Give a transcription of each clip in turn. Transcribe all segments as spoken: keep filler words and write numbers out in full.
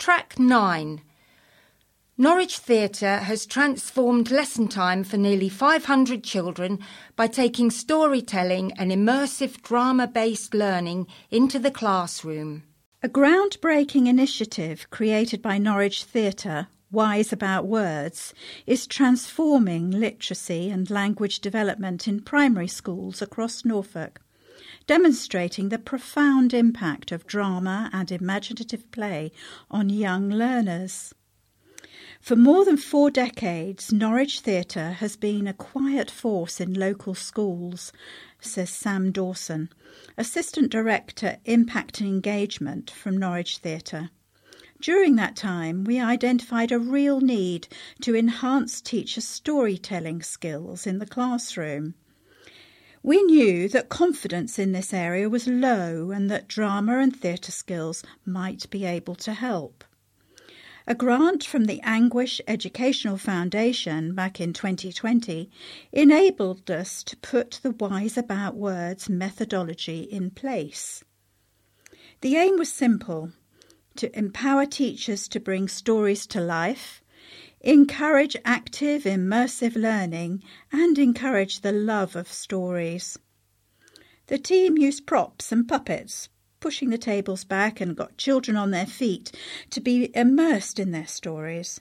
Track nine. Norwich Theatre has transformed lesson time for nearly five hundred children by taking storytelling and immersive drama-based learning into the classroom. A groundbreaking initiative created by Norwich Theatre, Wise About Words, is transforming literacy and language development in primary schools across Norfolk, demonstrating the profound impact of drama and imaginative play on young learners. For more than four decades, Norwich Theatre has been a quiet force in local schools, says Sam Dawson, Assistant Director Impact and Engagement from Norwich Theatre. During that time, we identified a real need to enhance teachers' storytelling skills in the classroom. We knew that confidence in this area was low and that drama and theatre skills might be able to help. A grant from the Anguish Educational Foundation back in twenty twenty enabled us to put the Wise About Words methodology in place. The aim was simple: to empower teachers to bring stories to life, encourage active, immersive learning, and encourage the love of stories. The team used props and puppets, pushing the tables back, and got children on their feet to be immersed in their stories.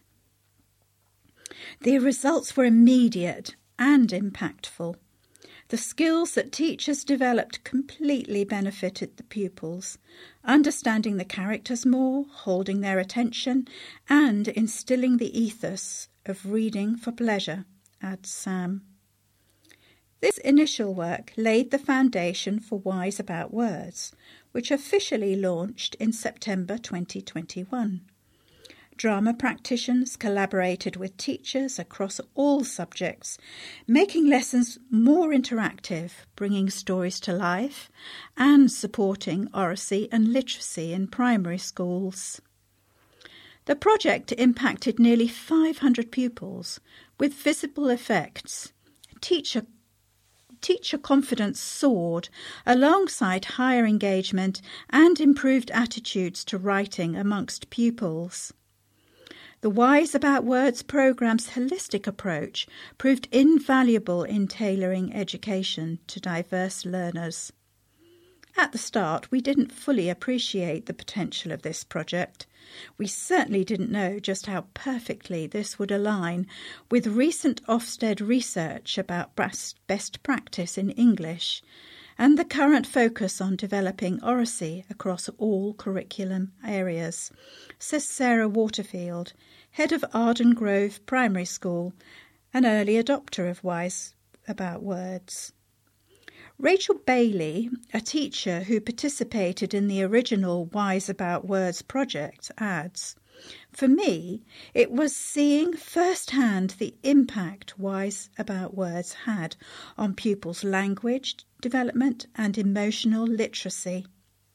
The results were immediate and impactful. The skills that teachers developed completely benefited the pupils, understanding the characters more, holding their attention, and instilling the ethos of reading for pleasure, adds Sam. This initial work laid the foundation for Wise About Words, which officially launched in September twenty twenty-one. Drama practitioners collaborated with teachers across all subjects, making lessons more interactive, bringing stories to life, and supporting oracy and literacy in primary schools. The project impacted nearly five hundred pupils, with visible effects. Teacher Teacher confidence soared, alongside higher engagement and improved attitudes to writing amongst pupils. The Wise About Words programme's holistic approach proved invaluable in tailoring education to diverse learners. At the start, we didn't fully appreciate the potential of this project. We certainly didn't know just how perfectly this would align with recent Ofsted research about best practice in English and the current focus on developing oracy across all curriculum areas, says Sarah Waterfield, head of Arden Grove Primary School, an early adopter of Wise About Words. Rachel Bailey, a teacher who participated in the original Wise About Words project, adds, "For me, it was seeing firsthand the impact Wise About Words had on pupils' language development and emotional literacy."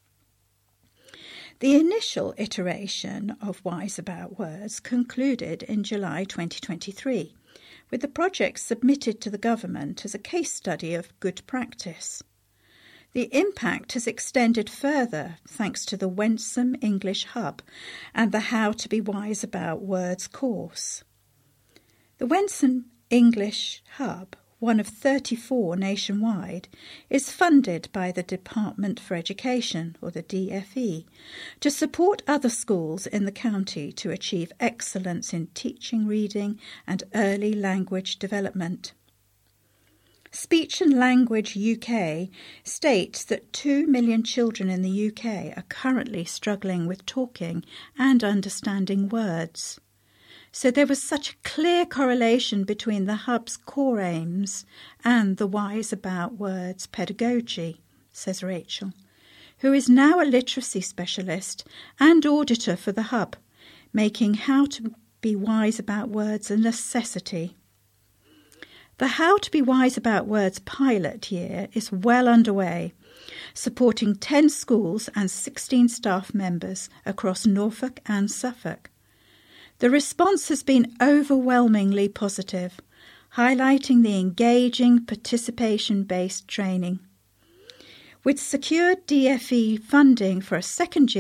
The initial iteration of Wise About Words concluded in July twenty twenty-three, with the project submitted to the government as a case study of good practice. The impact has extended further thanks to the Wensum English Hub and the How to Be Wise About Words course. The Wensum English Hub, one of thirty-four nationwide, is funded by the Department for Education, or the D F E, to support other schools in the county to achieve excellence in teaching, reading and early language development. Speech and Language U K states that two million children in the U K are currently struggling with talking and understanding words. So there was such a clear correlation between the Hub's core aims and the Wise About Words pedagogy, says Rachel, who is now a literacy specialist and auditor for the Hub, making How to Be Wise About Words a necessity. The How to Be Wise About Words pilot year is well underway, supporting ten schools and sixteen staff members across Norfolk and Suffolk. The response has been overwhelmingly positive, highlighting the engaging participation-based training. With secured D F E funding for a second year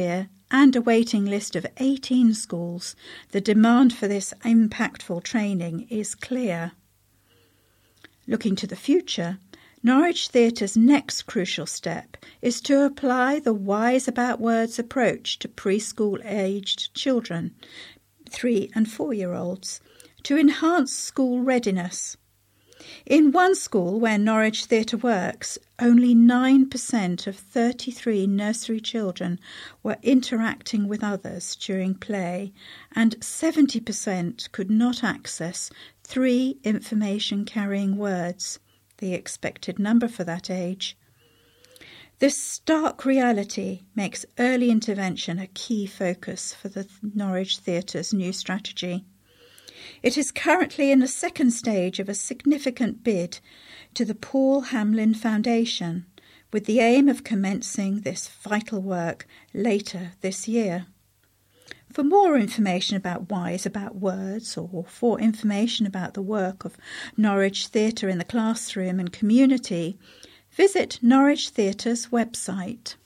and a waiting list of eighteen schools, the demand for this impactful training is clear. Looking to the future, Norwich Theatre's next crucial step is to apply the Wise About Words approach to preschool-aged children, three and four-year-olds, to enhance school readiness. In one school where Norwich Theatre works, only nine percent of thirty-three nursery children were interacting with others during play, and seventy percent could not access three information-carrying words, the expected number for that age. This stark reality makes early intervention a key focus for the Norwich Theatre's new strategy. It is currently in the second stage of a significant bid to the Paul Hamlyn Foundation, with the aim of commencing this vital work later this year. For more information about Wise About Words, or for information about the work of Norwich Theatre in the classroom and community, visit Norwich Theatre's website.